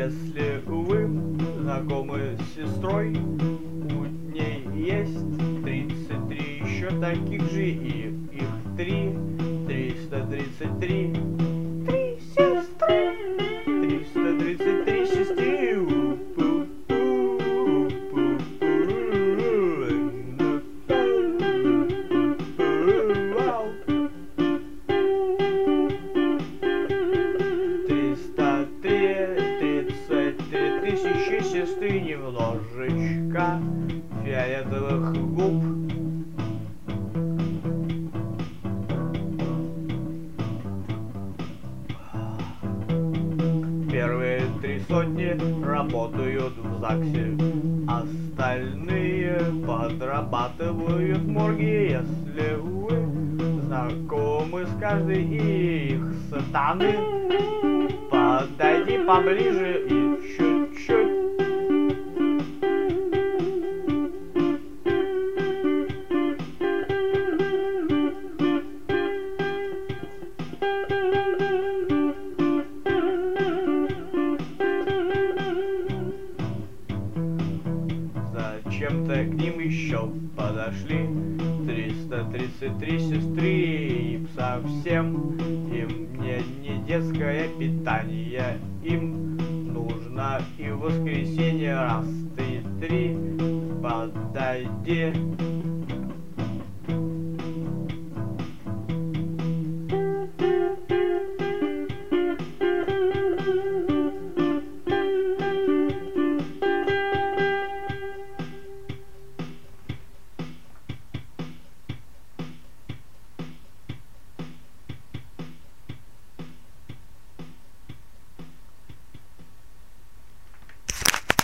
Если вы знакомы с сестрой, у ней есть 33 еще таких же, и их 333. Три сестры, 333 сестры. Вау. 33 тысячи сестры, немножечко фиолетовых губ. Первые 3 сотни работают в ЗАГСе, остальные подрабатывают в морге. Если вы знакомы с каждой их стороны, подойди поближе и чуть-чуть. Зачем-то к ним еще подошли 333 сестры, и совсем им не детское питание, им нужно и в воскресенье. Раз, 2, 3, подойди.